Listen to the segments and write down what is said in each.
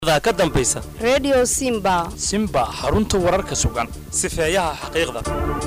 ka dambaysa Radio Simba xarunta wararka sugan sifeeyaha xaqiiqda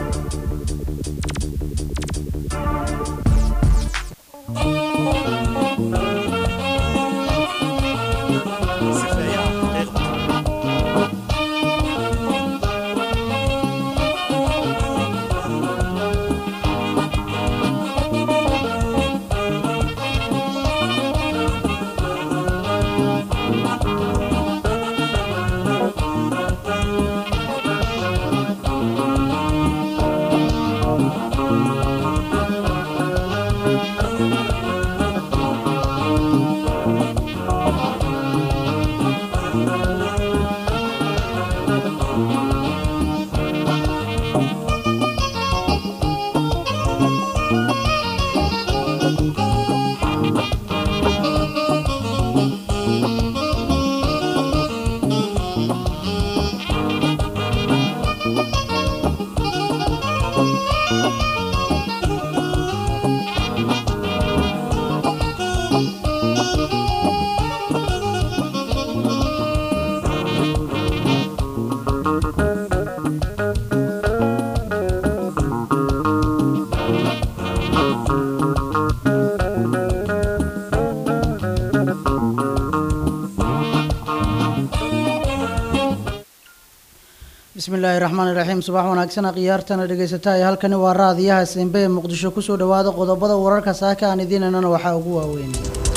bismillaahi raxmaani raxiim subax wanaagsan qiyaartana dhageysataay halkani waa raadiyaha Simba ee Muqdisho ku soo dhawaada qodobada wararka saaka aan idiinana waxa ugu waaweyn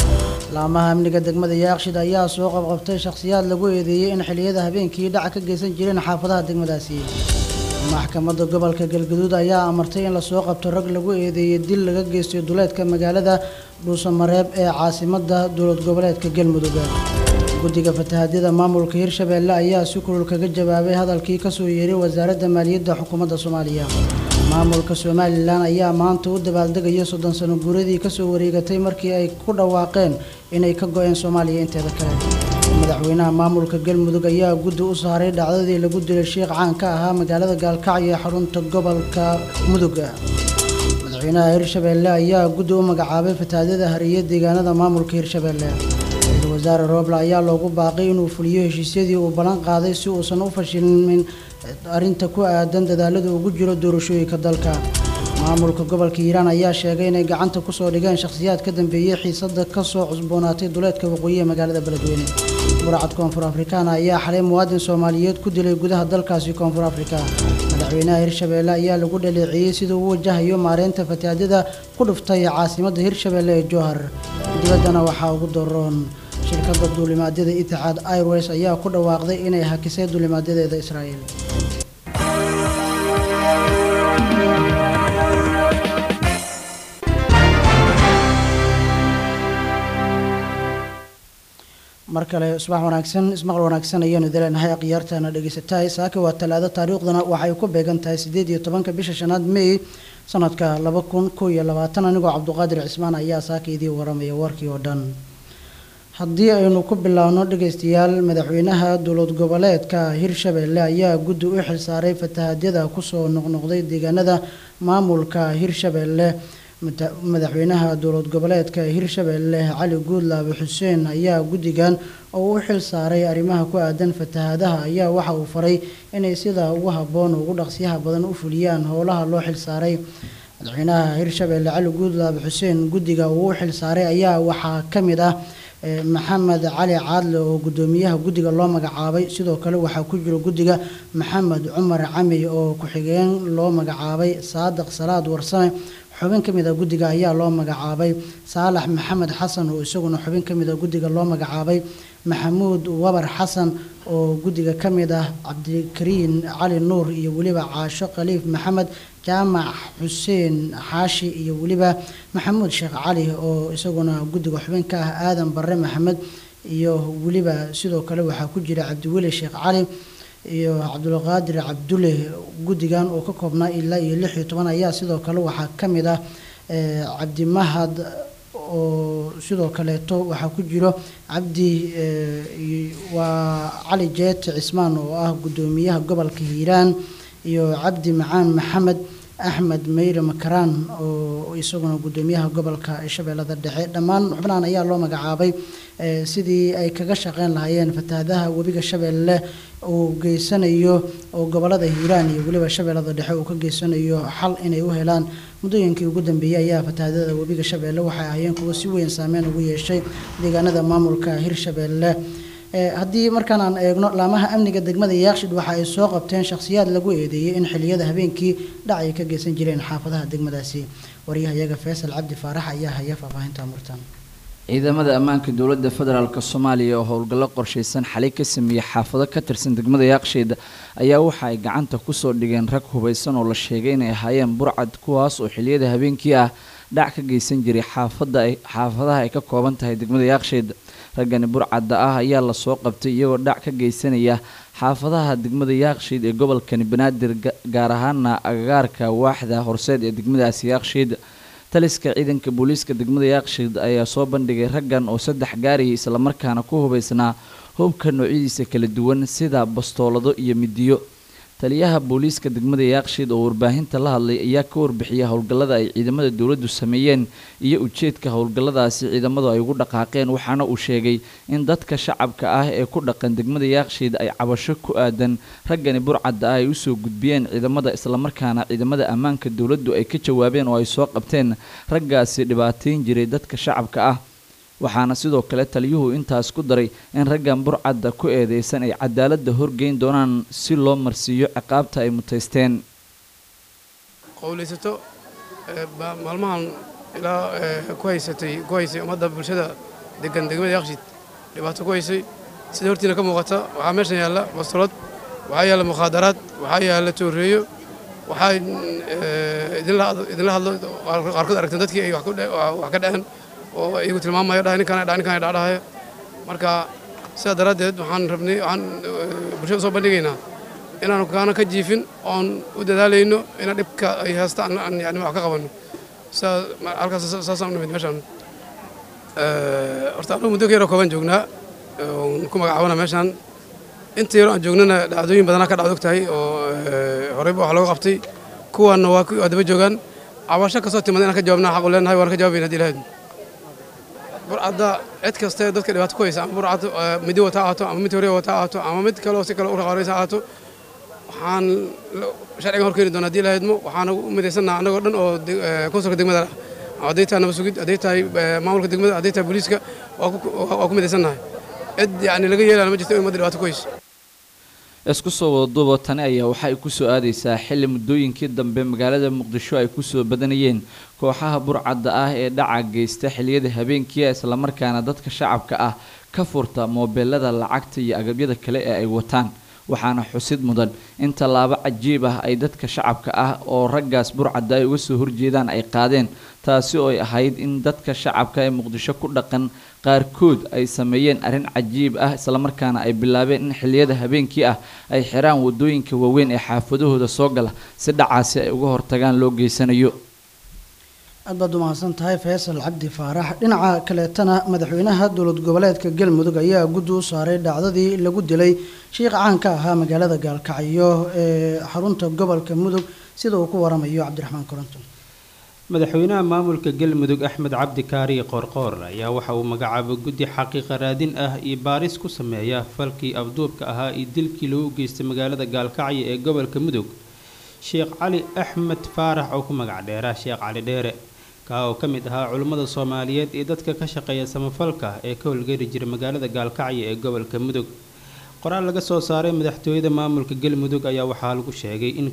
laamaha amniga degmada Yaaqshid ayaa soo qabqabtay shakhsiyaad lagu eedeeyay in xiliyada habeenkii dhac ka geysan jireen xaafadaha degmadaasi maxkamadda gobolka Galgaduud ayaa amartay in la soo qabto rag lagu eedeeyay dil laga geystay duleedka magaalada Dhuusamareeb ee caasimadda dowlad goboleedka Galmudug guddiga fatahaadida maamulka Hirshabeelle ayaa si kulul kaga jawaabay hadalkii ka soo yeeray wasaaradda maaliyadda xukuumadda Soomaaliya maamulka Soomaaliland ayaa maanta u dabaaldegaya 30 sano guuradii ka soo wareegatay markii ay ku dhawaaqeen inay ka go'een Soomaaliya inteeda kale madaxweynaha maamulka Galmudug ayaa guddi u saaray dhacdadii lagu dilay sheekh caan ka ahaa magaalada Gaalkacyo ee xarunta gobolka Mudug madaxweynaha Hirshabeelle ayaa guddi u magacaabay fatahaadida hariyada deegaanada maamulka Hirshabeelle wasaare Roble ayaa loogu baaqay inuu fuliyo heshiisyadii uu balan qaaday si uusan u fashilmin arinta ku aadan dadaalada ugu jiro doorashooyinka dalka maamulka gobolka Hiiraan ayaa sheegay inay gacanta ku soo dhigeen shakhsiyaad ka dambeeyay xiisada ka soo cusboonaatay duleedka waqooyi ee magaalada Beledweyne muracad Koonfur Afrikaan ayaa xalay muwaadin Soomaaliyeed ku dilay gudaha dalkaasi Koonfur Afrika madaxweynaha Hirshabeelle ayaa lagu dhaleeceeyay sida uu wajahayo maareynta fatahaadida ku dhuftay caasimadda Hirshabeelle ee Jowhar dibadana waxa ugu dooron shirkadda duulimaadyada Etihad Airways ayaa ku dhawaaqday inay hakisay duulimaadyadeeda Israa'iil markale subax wanaagsan ismaqal wanaagsan ayaynu dileenahay qiyaartana dhageysatay saaka waa talaado taariikhdana waxay ku beegan tahay 18 bisha shanaad May sanadka 2021 anigoo Cabduqaadir Cismaan ayaa saaka idii waramaya warkii oo dhan haddii aynu ku bilaawno dhageystayaal madaxweynaha dowlad goboleedka Hirshabeelle ayaa guddi u xil saaray fatahaadada ku soo noqnoqday deegaanada maamulka Hirshabeelle madaxweynaha dowlad goboleedka Hirshabeelle Cali Guudlaabe Xuseen ayaa guddigan oo u xil saaray arrimaha ku aadan fatahaadaha ayaa waxa uu faray inay sida ugu habboon ugu dhaqsiyaha badan u fuliyaan howlaha loo xil saaray madaxweynaha Hirshabeelle Cali Guudlaabe Xuseen guddiga uu xil saaray ayaa waxaa kamid ah maxamed cali caadle oo gudoomiyaha guddiga loo magacaabay sidoo kale waxa ku jira guddiga maxamed cumar cami oo ku xigeen loo magacaabay saadiq salaad warsame xubin kamid ah guddiga ayaa loo magacaabay saalax maxamed xasan oo isaguna xubin kamid ah guddiga loo magacaabay maxamuud wabar xasan oo guddiga kamid ah cabdikariin cali nuur iyo waliba caasho khaliif maxamed jaamac xuseen xaashi iyo waliba maxamuud sheekh cali oo isaguna guddiga xubin ka ah aadan barre maxamed iyo waliba sidoo kale waxa ku jira cabdiweli sheekh cali iyo cabdulqaadir cabdulle guddigan oo ka koobnaa ilaa iyo 16 ayaa sidoo kale waxa kamid ah cabdimahad oo sidoo kale waxa ku jiro cabdi waa cali jeet cismaan oo ah gudoomiyaha gobolka Hiiraan iyo cabdi macaan maxamed axmed meyre makaraan oo isaguna gudoomiyaha gobolka shabeellada dhexe dhammaan xubnahan ayaa loo magacaabay sidii ay kaga shaqeyn lahaayeen fatahaadaha webiga shabeelle uu geysanayo oo gobolada hiiraan iyo weliba shabeellada dhexe uu ka geysanayo xal inay u helaan muddooyinkii ugu dambeeyay ayaa fatahaadada webiga shabeelle waxay ahaayeen kuwo si weyn saameyn ugu yeeshay deegaanada maamulka hirshabeelle haddii markaan aan eegno laamaha amniga degmada yaaqshid waxa ay soo qabteen shakhsiyaad lagu eedeeyay in xilliyada habeenkii dhac ay ka geysan jireen xaafadaha degmadaasi waryahayaga faysal cabdi faarax ayaa haya faahfaahinta murtan ciidamada ammaanka dowladda federaalk soomaaliya oo howlgallo qorshaysan xalay ka sameeyey xaafado ka tirsan degmada yaaqshiid ayaa waxa ay gacanta kusoo dhigeen rag hubaysan oo la sheegay inay ahaayeen burcad kuwaas oo xilliyada habeenkii ah dhac ka geysan jiray xaafadaha ay ka kooban tahay degmada yaaqshiid raggani burcadda ah ayaa lasoo qabtay iyagoo dhac ka geysanaya xaafadaha degmada yaaqshiid ee gobolkani banaadir gaar ahaana agagaarka waaxda horseed ee degmadaasi yaaqshiid taliska ciidanka booliiska degmada yaaqshiid ayaa soo bandhigay raggan oo 3 gaariyay islamarkaana ku hubaysnaa hubka noocyadiisa kala duwan sida bastoolado iyo midiyo taliyaha booliiska degmada yaaqshiid oo warbaahinta la hadlay ayaa ka warbixiyay howlgallada ay ciidamada dowladdu sameeyeen iyo ujeedka howlgalladaasi ciidamadu ay ugu dhaqaaqeen waxaana uu sheegay in dadka shacabka ah ee ku dhaqan degmada yaaqshiid ay cabasho ku aadan raggani burcadda ah ay usoo gudbiyeen ciidamada islamarkaana ciidamada ammaanka dowladdu ay ka jawaabeen oo ay soo qabteen raggaasi dhibaateyn jiray dadka shacabka ah waxaana sidoo kale taliyuhu intaas ku daray in raggan burcadda ku eedeysan ay cadaaladda horgeyn doonaan si loo marsiiyo ciqaabta ay mutaysteen qowlaysato maalmahan ilaa ku haysay ummadda bulshada degan degmada yaaqshiid dhibaato ku haysay sida hortiina ka muuqata waxaa meeshan yaalla bastoolad waxaa yaalla mukhaadaraad waxaa yaalla tooreeyo waxaa idinla hadlo qaarkood aragteen dadkii ay wax ka dhaceen oo iyagu tilmaamaya dhahay ninkaan dhacdhahayo marka sidaa daraaddeed waxaan bulshada soo bandhigaynaa inaanu kaana ka jiifin oon u dadaalayno ina dhibka ay haystaan yani wax ka qabanno halkaas saasaan u nimid meeshaan horta anugu muddo ka yaroo kooban joognaa oon ku magacaabana meeshaan inta yaroo aan joognana dhacdooyin badanaa ka dhacdog tahay oo horeyba wax looga qabtay kuwaanna waa daba joogaan cabasho kastoo timada inaan ka jawaabnaa xaq u leenahay waan ka jawaabayna haddii lahayd burcadda cid kaste dadka dhibaato ku haysa ama burcad midi wata ahaato ama mid hore wata ahaato ama mid kaleo si kale u raqaaraysa ahaato waxaan sharcigan hor keeni doonaa haddii lahaydmo waxaana u midaysannaha annagoo dhan oo konsulka degmada ah hadday tahay nabad sugid hadday tahay maamulka degmada hadday tahay booliiska waa ku midaysannahay cid yacni laga yeelana ma jirto in ummadda dhibaato ku hayso isku soo wadaduuba tani ayaa waxa ay ku soo aadaysaa xilli muddooyinkii dambe magaalada muqdisho ay ku soo badanayeen kooxaha burcadda ah ee dhaca geysta xilliyada habeenkii islamarkaana dadka shacabka ah ka furta moobeelada lacagta iyo agabyada kale ee ay wataan waxaana xusid mudan in tallaabo cajiib ah ay dadka shacabka ah oo raggaas burcadda ay uga soo horjeedaan ay qaadeen taasi oo ay ahayd in dadka shacabka ee muqdisho ku dhaqan qaarkood ay sameeyeen arrin cajiib ah islamarkaana ay bilaabeen in xilliyada habeenkii ah ay xiraan wadooyinka waaweyn ee xaafadahooda soo gala si dhacaasi ay uga hortagaan loo geysanayo aad baad u mahadsan tahay faysal cabdi faarax dhinaca kaleetana madaxweynaha dowlad goboleedka galmudug ayaa guddi u saaray dhacdadii lagu dilay shiiq caan ka ahaa magaalada gaalkacyo ee xarunta gobolka mudug sida uu ku waramayo cabdiraxmaan koronto madaxweynaha maamulka galmudug axmed cabdi kaariye qoorqoor ayaa waxa uu magacaabay guddi xaqiiqa raadin ah iyo baaris ku sameeya falkii afduubka ahaa iyo dilkii lagu geystay magaalada gaalkacyo ee gobolka mudug sheekh cali axmed faarax oo ku magac dheera sheekh cali dheere kaa oo ka mid ahaa culimmada soomaaliyeed iyo dadka ka shaqeeya samafalka ee ka howlgeli jiray magaalada gaalkacyo ee gobolka mudug qoraal laga soo saaray madaxtooyada maamulka galmudug ayaa waxaa lagu sheegay in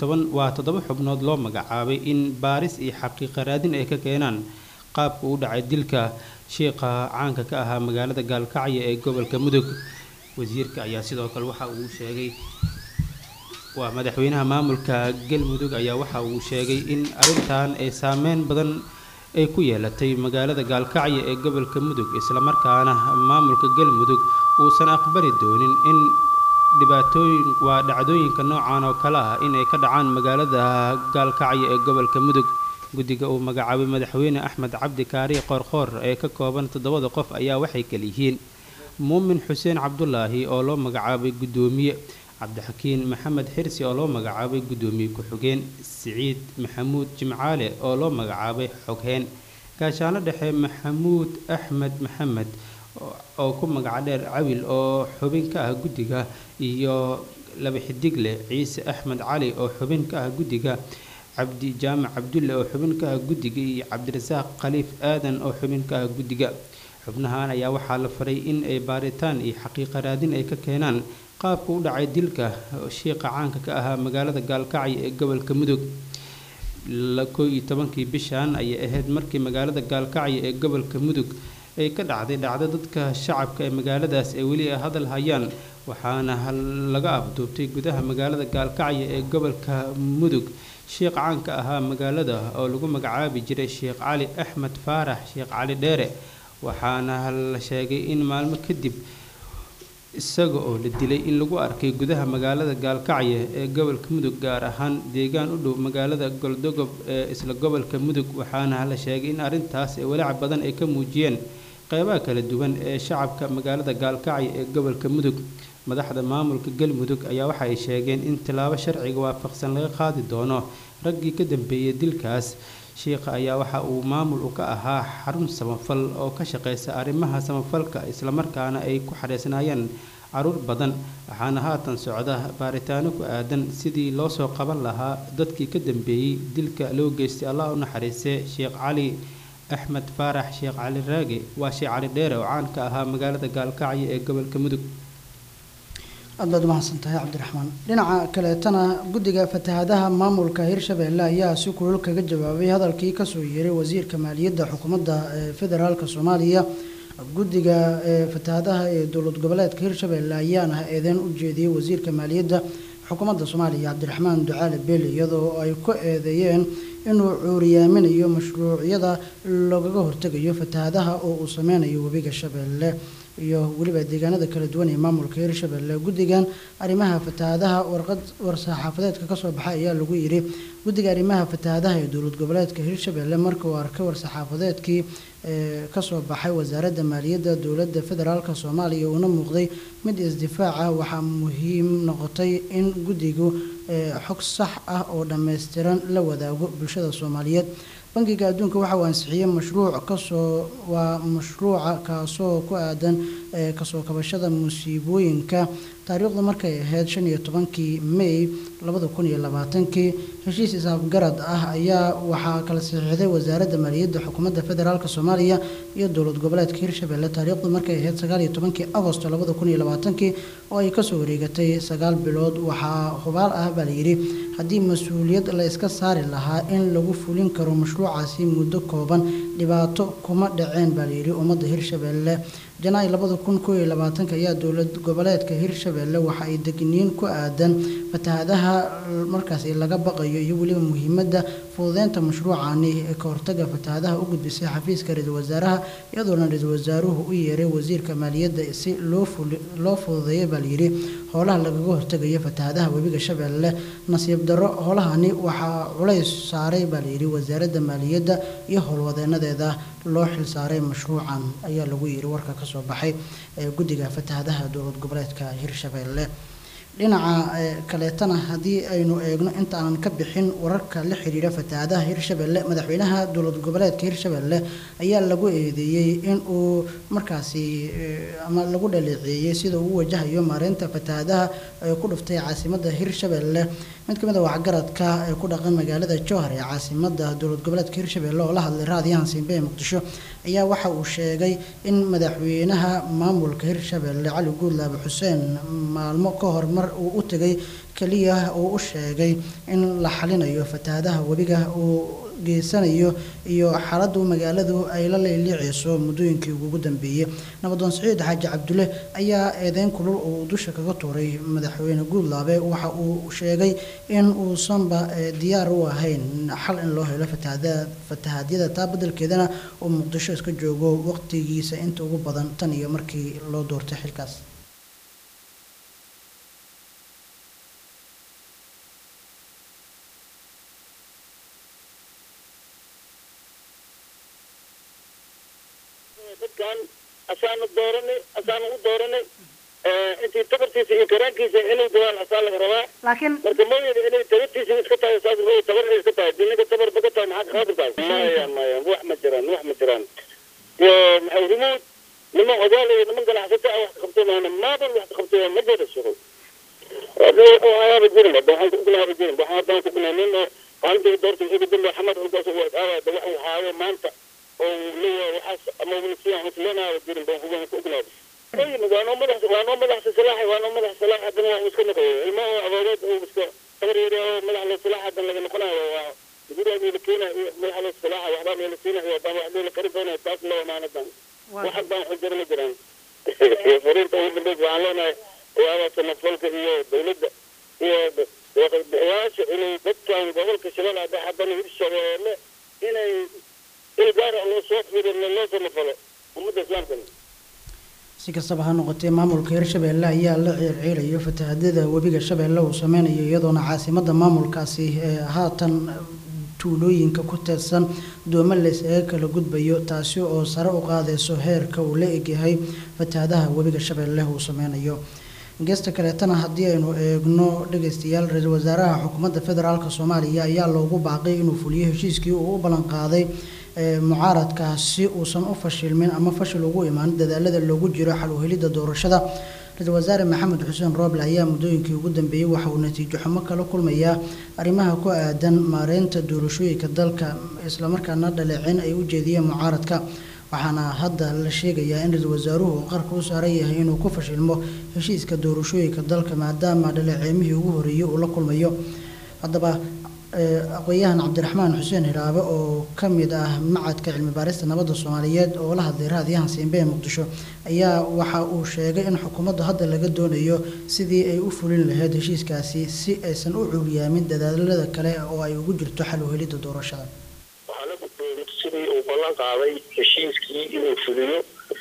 7 xubnood loo magacaabay in baaris iyo xaqiiqa raadin ay ka keenaan qaabka u dhacay dilka sheekha caanka ka ahaa magaalada gaalkacyo ee gobolka mudug wasiirka ayaa sidoo kale waxa uu sheegay waa madaxweynaha maamulka galmudug ayaa waxa uu sheegay in arrintan ay saameyn badan ay ku yeelatay magaalada gaalkacyo ee gobolka mudug isla markaana maamulka galmudug uusan aqbali doonin in dhacdooyinka noocan oo kale ah in ay ka dhacaan magaalada gaalkacyo ee gobolka mudug guddiga uu magacaabay madaxweyne axmed cabdi kaariye qoorqoor ee ka kooban 7 qof ayaa waxay kala yihiin muumin xuseen cabdulaahi oo loo magacaabay guddoomiye cabdixakiin maxamed xirsi oo loo magacaabay guddoomiye ku-xigeen siciid maxamuud jimcaale oo loo magacaabay xogheen gaashaano dhexe maxamuud axmed maxamed oo ku magaca dheer cawil oo xubin ka ah guddiga iyo laba xidigle ciise axmed cali oo xubin ka ah guddiga cabdi jaamac cabdulle oo xubin ka ah guddiga iyo cabdirasaaq khaliif aadan oo xubin ka ah guddiga xubnahan ayaa waxaa la faray in ay baaritaan iyo xaqiiqa raadin ay ka keenaan qaabka u dhacay dilka shiiqa caanka ka ahaa magaalada gaalkacyo ee gobolka mudug 11 bishan ayay ahayd markii magaalada gaalkacyo ee gobolka mudug ay ka dhacday dhacdo dadka shacabka ee magaaladaas ay weli hadal hayaan waxaana laga afduubtay gudaha magaalada gaalkacyo ee gobolka mudug shiiq caanka ahaa magaalada oo lagu magacaabi jiray sheekh cali axmed faarax sheekh cali dheere waxaana la sheegay in maalmo kadib isaga oo la dilay in lagu arkay gudaha magaalada gaalkacyo ee gobolka mudug gaar ahaan deegaan u dhow magaalada goldogob ee isla gobolka mudug waxaana la sheegay in arrintaas ay walaac badan ay ka muujiyeen qeybaha kala duwan ee shacabka magaalada gaalkacyo ee gobolka mudug madaxda maamulka galmudug ayaa waxa ay sheegeen in tilaabo sharciga waafaqsan laga qaadi doono raggii ka dambeeyay dilkaas shiiqa ayaa waxa uu maamul u ka ahaa xarun samafal oo ka shaqeysa arrimaha samafalka islamarkaana ay ku xareysnaayeen caruur badan waxaana haatan socda baaritaano ku aadan sidii loo soo qaban lahaa dadkii ka dambeeyey dilka loo geystay allah u naxariistay sheekh cali axmed faarax sheekh cali raage waa sheekh cali dheere oo caan ka ahaa magaalada gaalkacyo ee gobolka mudug aad baad umahadsantahay cabdiraxmaan dhinaca kaleetana guddiga fatahaadaha maamulka hirshabeelle ayaa si kulul kaga jawaabay hadalkii kasoo yeeray wasiirka maaliyadda xukuumadda federaalk soomaaliya guddiga fatahaadaha ee dowlad goboleedka hirshabeelle ayaana eedeyn u jeediyey wasiirka maaliyadda xukuumadda soomaaliya cabdiraxmaan ducaale beele iyadoo ay ku eedeeyeen inuu cuuriyaaminayo mashruucyada loogaga hortegayo fatahaadaha oo uu sameynayo webiga shabeelle iyo weliba deegaanada kala duwan ee maamulka hirshabeelle guddigan arrimaha fatahaadaha warqad war-saxaafadeedka kasoo baxay ayaa lagu yidhi guddiga arrimaha fatahaadaha ee dowlad goboleedka hirshabeelle marka uu arkay war-saxaafadeedkii kasoo baxay wasaaradda maaliyadda dowladda federaalk soomaaliya uuna muuqday mid isdifaaca waxaa muhiim noqotay in guddigu xog sax ah oo dhammaystiran la wadaago bulshada soomaaliyeed bangiga adduunka waxa uu ansixiyey mashruuca kaasoo ku aadan kasoo kabashada musiibooyinka taariikhdu markay ahayd 15 May 2020 heshiis isafgarad ah ayaa waxaa kala saxiixday wasaaradda maaliyadda xukuumadda federaalk soomaaliya iyo dowlad goboleedka hirshabeelle taariikhdu markay ahayd 19 Agosto 2020 oo ay kasoo wareegatay 9 bilood waxaa hubaal ah baa layidhi haddii mas-uuliyad la iska saari lahaa in lagu fulin karo mashruucaasi muddo kooban dhibaato kuma dhaceen baa layidhi ummadda hirshabeelle janaay 2021 ayaa dowlad goboleedka hirshabeelle waxa ay degniin ku aadan fatahaadaha markaasi laga baqayo iyo weliba muhiimadda fududeynta mashruucani ee ka hortaga fatahaadaha u gudbisay xafiiska ra-iisul wasaaraha iyadoona ra-iisul wasaaruhu u yeeray wasiirka maaliyadda si loo fududeeyo baa layidhi howlaha lagaga hortegayo fatahaadaha webiga shabeelle nasiib darro howlahani waxaa culays saaray baa layidhi wasaaradda maaliyadda iyo howlwadeenadeeda loo xilsaaray mashruucan ayaa lagu yidhi warka kasoo baxay guddiga fatahaadaha dowlad goboleedka hirshabeelle dhinaca kaleetana haddii aynu eegno inta aanan ka bixin wararka la xiriira fatahaadaha hirshabeelle madaxweynaha dowlad goboleedka hirshabeelle ayaa lagu eedeeyey in uu markaasi ama lagu dhaleeceeyey sida uu wajahayo maareynta fatahaadaha ee ku dhuftay caasimadda hirshabeelle mid ka mid ah waxgaradka ee ku dhaqan magaalada jowhar ee caasimadda dowlad goboleedka hirshabeelle oo la hadlay raadiyahan Simbe ee Muqdisho ayaa waxa uu sheegay in madaxweynaha maamulka hirshabeelle Cali Guudlaabe Xuseen maalmo ka hor mar uu u tagay kaliya oo u sheegay in la xalinayo fatahaadaha webiga uu geysanayo iyo xaaladda magaaladu ay la leeliceyso muddooyinkii ugu dambeeyay nabadoon Saciid Xaaji Cabdulle ayaa eedeyn kulul oo dusha kaga tuuray madaxweyne Guudlaabe waxa uu sheegay in uusanba diyaar u ahayn xal in loo helo fatahaadyada taa beddelkeedana uu Muqdisho iska joogo waqtigiisa inta ugu badan tan iyo markii loo doortay xilkaas dadkan asaanu dooranay intii tabartiisa iyo karaankiisa inuu dawaan asaa laga rabaa laakiin marka mooyada inay tabartiisa iska tahay saas mooy tabar inay iska tahay dinaka tabar baga tahay maxaa khaadir tahay maya wax ma jiraan maxay rumuud niman odaalayo niman ganacsata ah wax qabtayna maadan wax qabtay ma jira shughul oo ayaaba jirin waxaan ku bilaabay jirin waxaan ku bilaabay qaantii doorta ugu dambe Maxamed Ulgaas oo aawada wax haayo maanta oo leeyahay waxaas ama wasiirka muslimiina jirin baan ku bilaabay waano madax salaax haddana wax iska noqoyo ilmaha abadeed oo iska tabareeyo madax la salaax haddana laga noqonayo waa guddiga la keenay madax la salaax waxba meel siinay waa baan wax la qarin doonaa taas loo maanadan wax baan xujjar ma jiraan fariinta ugu dambeeyay waxaan leenahay waa sanadka iyo dawladda iyo waqtiyaasha inay dadkan gobolka Shabeellaha haddana hirshabeelle inay ilgaar loo soo fiirin loo samafalo ummadda islaamka si kastaba ha noqotee maamulka Hirshabeelle ayaa la ciirciirayo fatahaadada webiga Shabeelle uu sameynayo iyadoona caasimadda maamulkaasi haatan tuulooyinka ku teedsan Doomalis ee kala gudbayo taasi oo sare u qaadayso heerka uu la egyahay fatahaadaha webiga Shabeelle uu sameynayo geesta kaleetana haddii aynu eegno dhageystayaal ra'iisul wasaaraha xukuumadda federaalka Soomaaliya ayaa loogu baaqay inuu fuliyo heshiiskii uu u ballan qaaday mucaaradkaasi uusan u fashilmin ama fashil ugu imaan dadaalada loogu jiro xal u helidda doorashada ra'iisul wasaare Maxamed Xuseen Rooble ayaa muddooyinkii ugu dambeeyay waxa uu natiijo xumo kala kulmayaa arrimaha ku aadan maareynta doorashooyinka dalka isla markaana dhaleecin ay u jeediyeen mucaaradka waxaana hadda la sheegayaa in ra'iisul wasaaruhu uu qarka u saaran yahay inuu ku fashilmo heshiiska doorashooyinka dalka maadaama dhaleeceymihii ugu horeeyay uu la kulmayo haddaba aqoonyahan Cabdiraxmaan Xuseen Hiraabe oo ka mid ah macadka cilmi baarista nabadda Soomaaliyeed oo la hadlay raadiyahan Siinbe ee Muqdisho ayaa waxa uu sheegay in xukuumaddu hadda laga doonayo sidii ay u fulin lahayd heshiiskaasi si aysan u cuuriyaamin dadaalada kale oo ay ugu jirto xal u helidda doorashada sidii uu ballan qaaday heshiiskii inuu fuliyo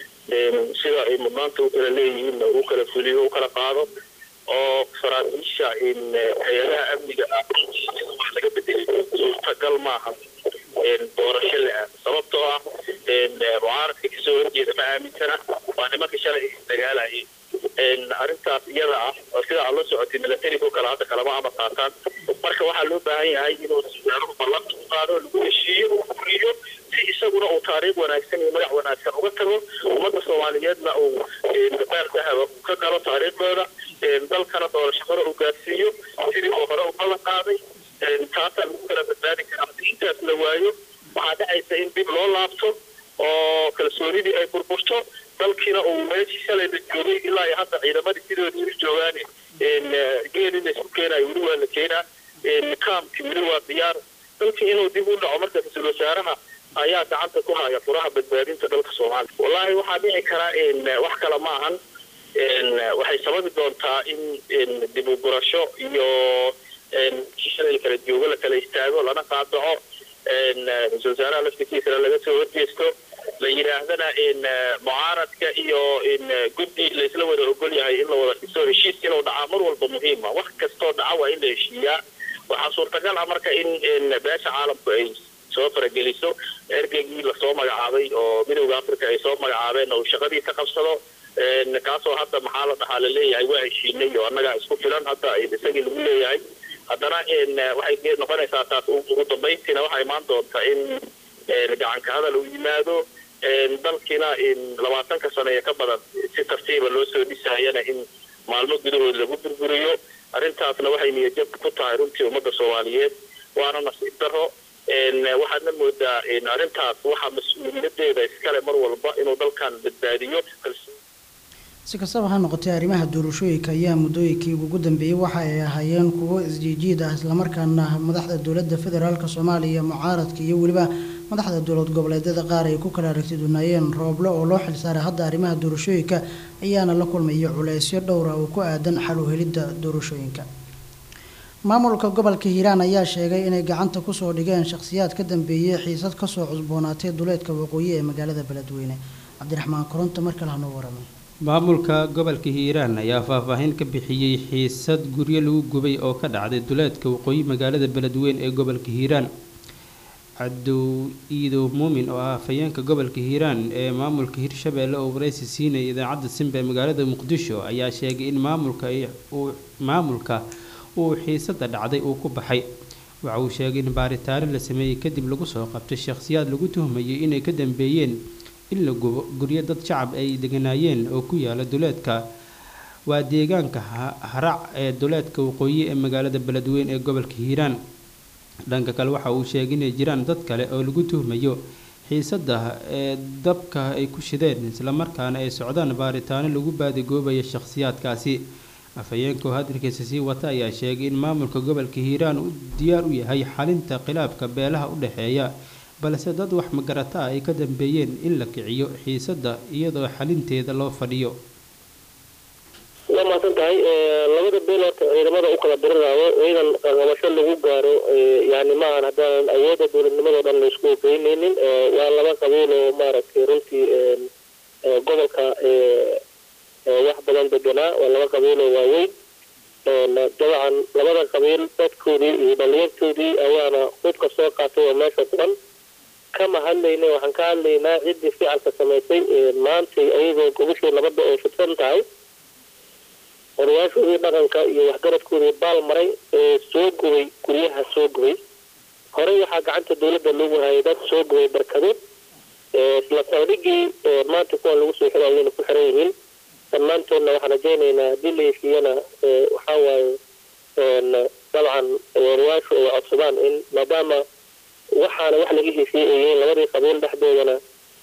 sida ay mudnaanta u kala leeyihiin uu kala fuliyo uu kala qaado oo saraakiisha in hay'adaha amniga wax laga bedelay suurtagal maaha doorasho la sababtoo ah mucaaradka kasoo horjeeda ma aaminsana waa nimanka shalay dagaalayay arrintaas iyada ah oo sida aad la socotay militariga kala hadda kalama ama qaataan marka waxaa loo baahan yahay inuu siyaaruhu ballan u qaado lagu heshiiyo fuliyo si isaguna uu taariikh wanaagsan iyo magac wanaagsan uga tago ummadda Soomaaliyeedna uu beer dahaba ka galo taariikhdooda dalkana doorasho hore u gaarsiiyo sidii uu hore u ballan qaaday taasaan lagu kala badbaadi karaa haddii intaas la waayo waxaa dhacaysa in dib loo laabto oo kalsoonidii ay burburto dalkiina uu meeshii shalay la joogay ilaa iyo hadda ciidamadii sidoodii u joogaan geelin la isku keenayo weli waa la keenaa kaamkii weli waa diyaar dalkii inuu dib u dhaco marka ra'iisul wasaaraha ayaa gacanta ku haya furaha badbaadinta dalka Soomaaliya wallaahi waxaa dhici karaa wax kale ma ahan waxay sababi doontaa in dib u gurasho iyo shalay kala joogo la kala istaago lana qaadaco ra'iisul wasaaraha laftigiisa laga soo horjeesto la yiraahdana mucaaradka iyo guddi la isla wada ogol yahay in la wada dhiso heshiis inuu dhaca mar walba muhiim ah wax kastoo dhaca waa in la heshiiyaa waxaa suurtagal ah marka in beesha caalamku ay soo farageliso ergeygii la soo magacaabay oo midowga Afrika ay soo magacaabeen oo shaqadiisa qabsado kaasoo hadda maxaa la dhahaa la leeyahay waa heshiinay oo annaga isku filan hadda isagii lagu leeyahay haddana waxay noqonaysaa taas ugu dambeyntiina waxaa imaan doonta in gacanka hadal uu yimaado dalkiina in 20 sano ka badan si tartiib loo soo dhisayana in maalmo gudahood lagu burburiyo arrintaasna waxay niyad ku tahay runtii ummadda Soomaaliyeed waana nasiib darro waxaadna moodaa in arrintaas waxa mas'uuliyadeeda iskale mar walba inuu dalkan badbaadiyo si kastaba ha noqotee arrimaha doorashooyinka ayaa muddooyinkii ugu dambeeyay waxa ay ahaayeen kuwo isjiijiid ah isla markaana madaxda dowladda federaalka Soomaaliya mucaaradka iyo waliba madaxda dowlad goboleedyada qaar ay ku kala aragti doonayeen Rooble oo loo xilsaaray hadda arrimaha doorashooyinka ayaana la kulmay culeysyo dhowr ah oo ku aadan xal u helidda doorashooyinka maamulka gobolka Hiiraan ayaa sheegay inay gacanta ku soo dhigeen shakhsiyaad ka dambeeyay xiisad ka soo cusboonaatay duleedka waqooyi ee magaalada Beledweyne Cabdiraxmaan Koronto markale hano waramay maamulka gobolka Hiiraan ayaa faahfaahin ka bixiyay xiisad guryo lagu gubay oo ka dhacday duleedka waqooyi magaalada Beledweyne ee gobolka Hiiraan cadow iidow muumin oo ah afhayeenka gobolka hiiraan ee maamulka hirshabeelle oo waraysi siinaya idaacadda simba ee magaalada muqdisho ayaa sheegay in maamulka uu xiisada dhacday uu ku baxay. waxa uu sheegay in baaritaano la sameeyey kadib lagu soo qabtay shakhsiyaad lagu tuhmayay inay ka dambeeyeen in la gubo guryo dad shacab ay deganaayeen oo ku yaala duleedka waa deegaanka harac ee duleedka waqooyi ee magaalada beledweyne ee gobolka hiiraan. dhanka kale waxa uu sheegay inay jiraan dad kale oo lagu tuhmayo xiisada ee dabka ay ku shideen islamarkaana ay socdaan baaritaano lagu baadigoobayo shakhsiyaadkaasi. afhayeenka hadalkiisa sii wata ayaa sheegay in maamulka gobolka hiiraan uu diyaar u yahay xalinta khilaafka beelaha u dhexeeya balse dad wax magarata ah ay ka dambeeyeen in la kiciyo xiisada iyadoo xalinteeda loo fadhiyo. waa mahadsan tahay labada beelood ciidamada u kala diriraayo ciidan qabasho lagu gaaro yani maahan haddaan awoodda dowladnimadoo dhan laysku ogeyneynin waa laba qabiil oo maaragtay runtii gobolka wax badan deganaa waa laba qabiil oo waaweyn dabcan labada qabiil dadkoodii iyo dhalinyartoodii ayaana hubka soo qaatay oo meesha dhan kama hadlayna waxaan ka hadlaynaa ciddii ficilka samaysay maantay ayagoo gobashii nabadda oo fidsan tahay odayaashoodii dhaqanka iyo waxgaradkoodii baal maray soo gubay guryaha soo gubay. horey waxaa gacanta dowladda loogu hayay dad soo gubay barkado isla saldhigii maanta kuwan lagu soo xirayayna ku xiran yihiin. dhammaantoodna waxaan rajaynaynaa haddii la heshiiyana waxaa waaye dabcan odayaashu ay codsadaan in maadaama waxaana wax laga heshiiyey ay yihiin labadii qabiil dhexdoodana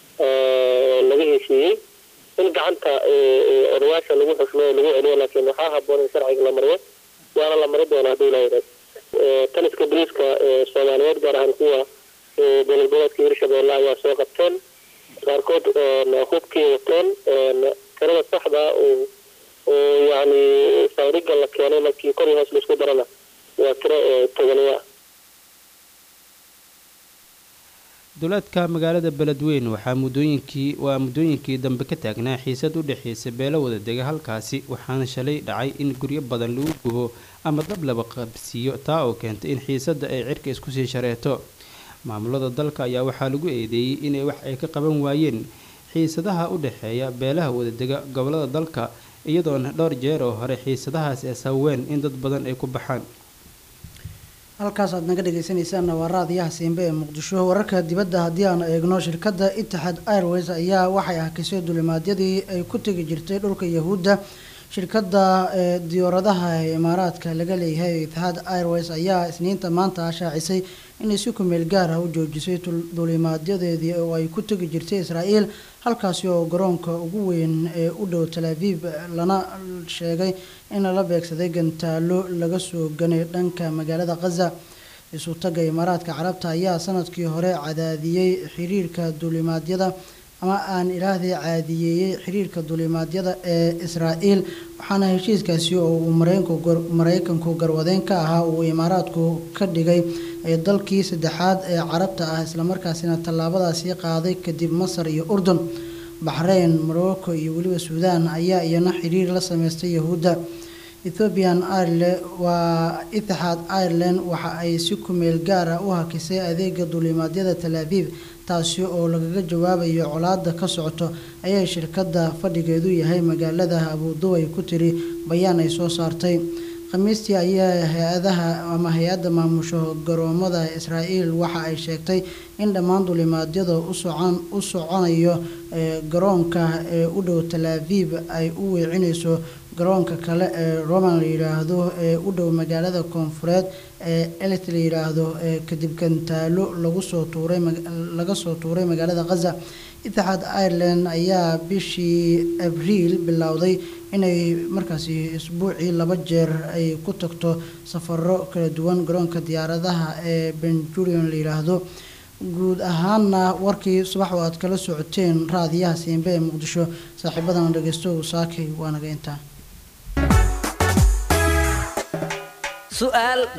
laga heshiiyey in gacanta odayaasha lagu xushmeeyo lagu celiyo laakiin waxaa habboon in sharciga la mariyo waana la mari doonaa haddii la yidhaahdo. taliska booliiska soomaaliyeed gaar ahaan kuwa dowlad goboleedka hirshabeelle ayaa soo qabteen qaarkood hubkii wateen tirada saxda oo yani sawriga la keenay markii kor iyo hoos la isku darana waa tiro togoniya. duleedka magaalada beledweyne waxaa muddooyinkii dambe ka taagnaa xiisad u dhexeysa beelo wada dega halkaasi waxaana shalay dhacay in guryo badan lagu gubo ama dab laba qabsiiyo taa oo keentay in xiisada ay cirka isku sii shareeto. maamulada dalka ayaa waxaa lagu eedeeyey inay wax ay ka qaban waayeen xiisadaha u dhexeeya beelaha wadadega gobolada dalka iyadoona dhowr jeer oo hore xiisadahaas ay sababeen in dad badan ay ku baxaan. halkaas aad naga dhageysaneysaan waa raadiyaha Simba ee Muqdisho. wararka dibadda haddii aan eegno shirkadda Etihad Airways ayaa waxay hakisay duulimaadyadii ay ku tegi jirtay dhulka Yahuudda. shirkadda diyaaradaha Imaaraadka laga leeyahay Etihad Airways ayaa isniinta maanta shaacisay inay si ku meel gaar ah u joojisay duulimaadyadeedii oo ay ku tegi jirtay Israa'iil halkaasi oo garoonka ugu weyn ee u dhow Tel Aviv lana sheegay in la beegsaday gantaalo laga soo ganay dhanka magaalada Gaza. isu taga Imaaraadka Carabta ayaa sanadkii hore cadaadiyay xiriirka duulimaadyada ama aan ilaahdii caadiyeeyay xiriirka duulimaadyada ee Israa'iil waxaana heshiiskaasi oo uu Mareykanku garwadeen ka ahaa uu Imaaraadku ka dhigay dalkii saddexaad ee Carabta ah isla markaasina tallaabadaasi qaaday kadib Masar iyo Urdun. Bahrain, Morocco iyo waliba Suudaan ayaa iyana xiriir la sameystay Yahuudda. Ethiopian Airlines waa Etihad Airlines waxa ay si ku meel gaar ah u hakisay adeega duulimaadyada Tel Aviv taasi oo lagaga jawaabayo colaadda ka socoto ayay shirkadda fadhigeedu yahay magaalada Abu Dhabi ku tiri bayaan ay soo saartay. khamiistii ayaa hay-adda maamusho garoomada Israa'iil waxa ay sheegtay in dhammaan duulimaadyada u soconayo garoonka ee u dhow Tel Aviv ay u weecinayso garoonka kale ee Roman la yiraahdo ee u dhow magaalada koonfureed ee Elit la yiraahdo kadib gantaalo laga soo tuuray magaalada Gaza. Etihad Airlines ayaa bishii Abriil bilowday inay markaasi isbuucii 2 jeer ay ku tagto safaro kala duwan garoonka diyaaradaha ee Ben Gurion la yiraahdo. guud ahaana warkii subax oo aad kala socoteen raadiyaha Simba ee Muqdisho saaxiibadan dhageysto saakay waanaga intaa.